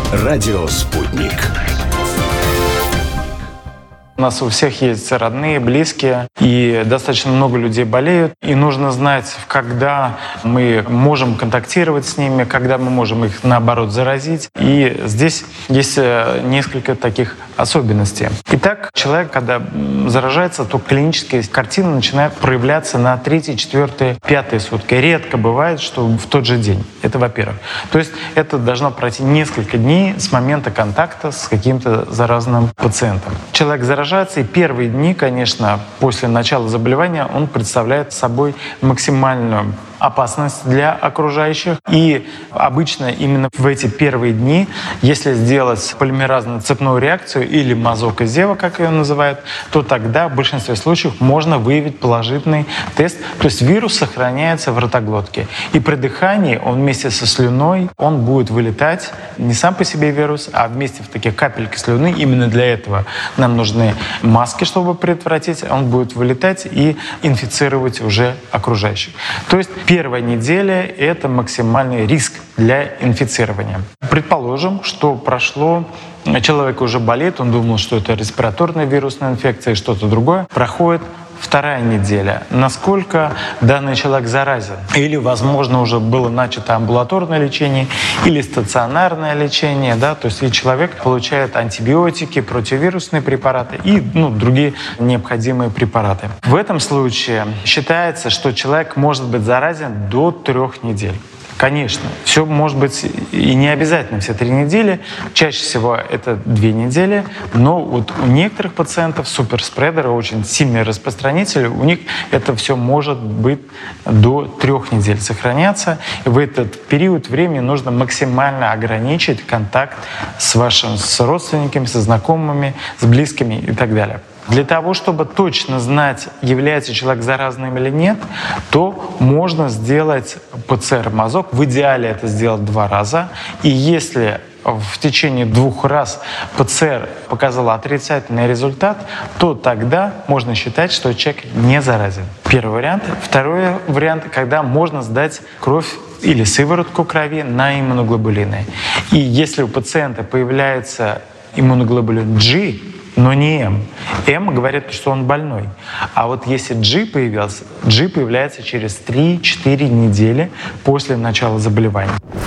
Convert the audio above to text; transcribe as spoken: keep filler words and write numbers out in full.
Радио «Спутник». У нас у всех есть родные, близкие, и достаточно много людей болеют. И нужно знать, когда мы можем контактировать с ними, когда мы можем их, наоборот, заразить. И здесь есть несколько таких особенностей. Итак, человек, когда заражается, то клиническая картина начинает проявляться на третьей, четвертой, пятой сутки. Редко бывает, что в тот же день. Это во-первых. То есть это должно пройти несколько дней с момента контакта с каким-то заразным пациентом. Человек заражается, и первые дни, конечно, после начала заболевания, он представляет собой максимальную опасность для окружающих. И обычно именно в эти первые дни, если сделать полимеразную цепную реакцию или мазок Изева, как ее называют, то тогда в большинстве случаев можно выявить положительный тест. То есть вирус сохраняется в ротоглотке. И при дыхании он вместе со слюной, он будет вылетать, не сам по себе вирус, а вместе в такие капельки слюны. Именно для этого нам нужны маски, чтобы предотвратить. Он будет вылетать и инфицировать уже окружающих. То есть первая неделя – это максимальный риск для инфицирования. Предположим, что прошло, человек уже болеет, он думал, что это респираторная вирусная инфекция, что-то другое. Проходит вторая неделя. Насколько данный человек заразен? Или, возможно, уже было начато амбулаторное лечение или стационарное лечение, да, то есть и человек получает антибиотики, противовирусные препараты и ну, другие необходимые препараты. В этом случае считается, что человек может быть заразен до трех недель. Конечно, все может быть и не обязательно все три недели. Чаще всего это две недели. Но вот у некоторых пациентов суперспредеры, очень сильные распространители, у них это все может быть до трех недель сохраняться. И в этот период времени нужно максимально ограничить контакт с вашими с родственниками, со знакомыми, с близкими и так далее. Для того, чтобы точно знать, является человек заразным или нет, то можно сделать ПЦР-мазок. В идеале это сделать два раза. И если в течение двух раз ПЦР показала отрицательный результат, то тогда можно считать, что человек не заразен. Первый вариант. Второй вариант, когда можно сдать кровь или сыворотку крови на иммуноглобулины. И если у пациента появляется иммуноглобулин G, но не М. М говорит, что он больной. А вот если G появился, G появляется через три-четыре недели после начала заболевания.